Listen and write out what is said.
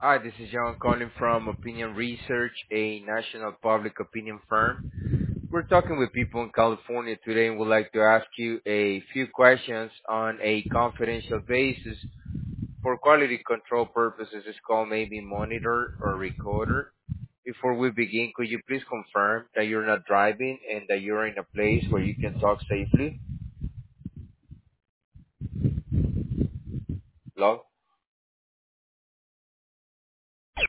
Hi, this is John calling from Opinion Research, a national public opinion firm. We're talking with people in California today and would like to ask you a few questions on a confidential basis. For quality control purposes, this call may be monitored or recorded. Before we begin, could you please confirm that you're not driving and that you're in a place where you can talk safely? Hello?